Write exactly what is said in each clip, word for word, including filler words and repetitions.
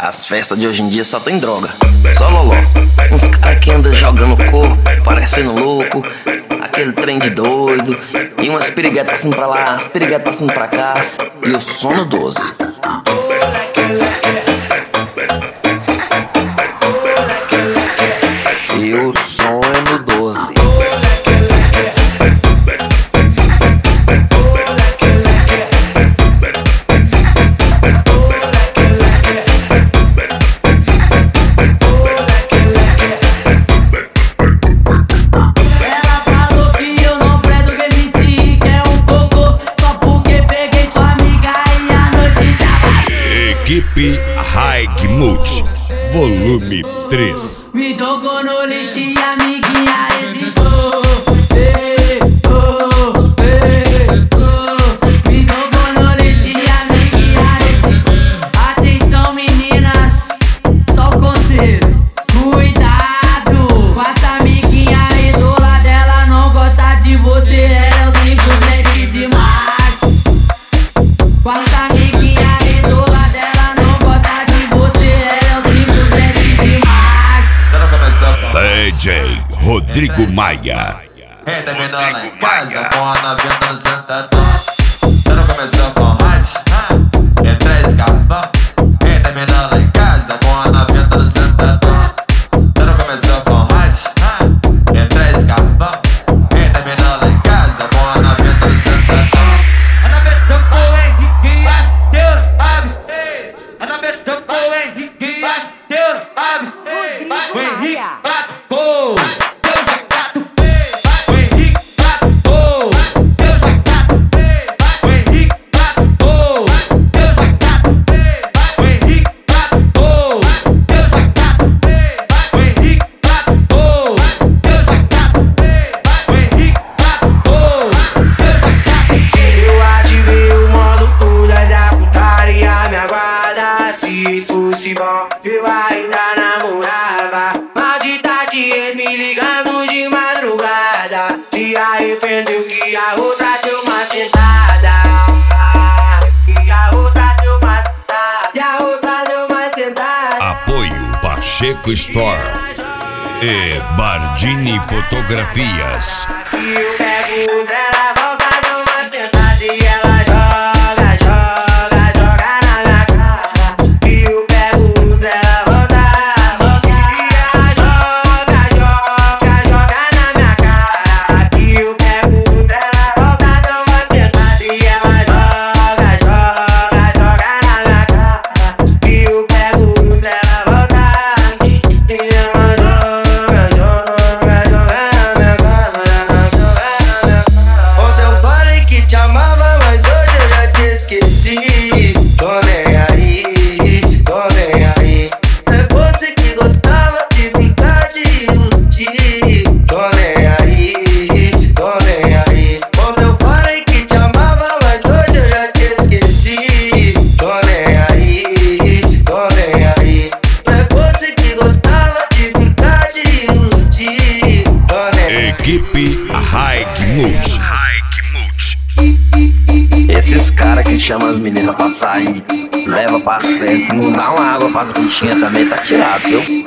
As festas de hoje em dia só tem droga, só loló. Uns caras que andam jogando corpo, parecendo louco, aquele trem de doido, e umas piriguetas passando pra lá, as piriguetas passando pra cá, e o sono doze. E o som é no doze. Equipe High Multi, volume três. Me jogou no lixo e a amiguinha hesitou. Ei, oh, ei, oh. Me jogou no lixo e a amiguinha hesitou. Atenção meninas, só o conselho. Cuidado com essa amiguinha idola dela, não gosta de você, ela é o cinco sete demais. Com essa amiguinha idola dela, não gosta de você, ela é o cinco sete demais. D J Rodrigo Maia. Hey, terminou lá em casa com a novinha no sentadão. Já não começou com mais? Entra escapão. Hey, terminou lá em casa com a novinha no sentadão. Já não começou com mais? Entra escapão. Hey, terminou lá em casa com a novinha no sentadão. Ana Betão, Henrique, Asteiro, Aves. Ana Betão, Henrique, Asteiro, Aves. O Henrique bateu. Se fosse bom, eu ainda namorava. Maldita tia me ligando de madrugada. Se arrependeu que a outra deu uma sentada. Que a outra deu uma sentada. Que a outra deu uma sentada. Apoio Pacheco Store e Bardini Fotografias. E eu pego outra, ela volta numa sentada e ela joga, joga, joga na minha cara. E eu pego outra, ela volta, volta e ela joga, joga, joga na minha cara. E eu pego outra, ela volta numa sentada e ela joga, joga, joga na minha cara. E eu pego outra, ela volta e ela joga, joga, joga na minha cara. Ontem eu falei que te amava, mas hoje eu já te esqueci. Tô nem aí, tô nem aí. É você que gostava de brincar, de iludir. Tô nem aí, tô nem aí. Ontem eu falei que te amava, mas hoje eu já te esqueci. Tô nem aí, tô nem aí. É você que gostava de brincar, de iludir. Tô nem aí. Equipe High Multi. Esses caras que chamam as meninas pra sair, leva pras festas, não dá uma água pras bichinhas também, tá tirado, viu?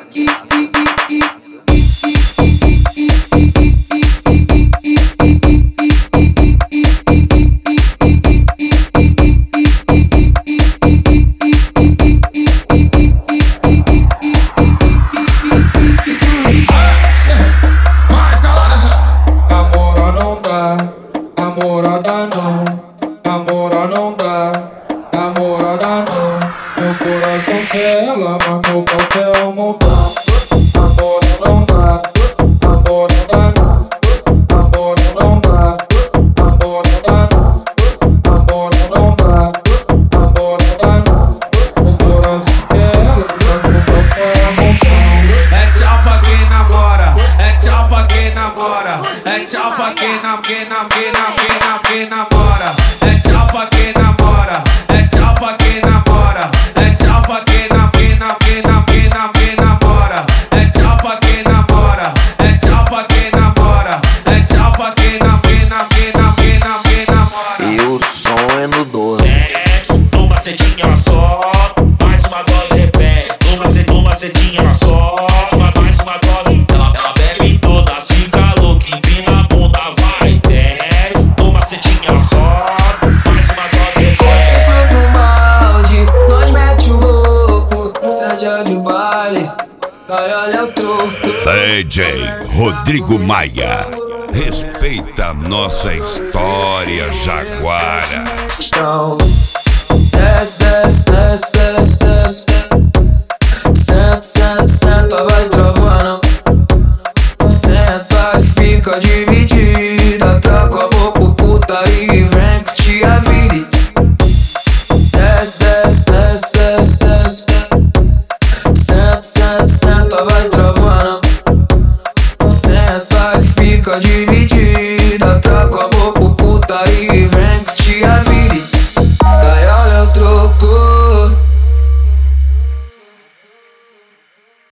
Namora não dá, namorada não. Namora não dá, namorada não. Meu coração quer ela, mas meu pau quer um montão. Namora não dá, namorada não. Namora não dá, namorada não. Namora não dá, namorada não. Meu coração quer ela, mas meu pau quer um montão. É tchau pra quem namora, é tchau pra quem namora, é tchau pra quem nam, quem nam, quem nam, quem nam, quem namora. É tchau pra quem namora, é tchau pra quem namora, é tchau pra quem nam, quem nam, quem nam, quem nam, quem namora. É tchau pra quem namora, é tchau pra quem namora, é tchau pra quem nam, quem nam, quem nam, quem nam, quem namora. E o som é no doze. Desce, toma setinha só, faz uma dose, repete. Toma cedinha, toma cedinha, ela só uma mais uma dose. Ela, ela bebe toda, fica louca, empina a bunda, vai, desce. Toma cedinha, ela só mais uma dose. Sessão do balde, nós mete o louco. Sede de baile, vai olha o troco. D J Rodrigo Maia. Respeita a nossa história, Jaguara. Então, desce, desce.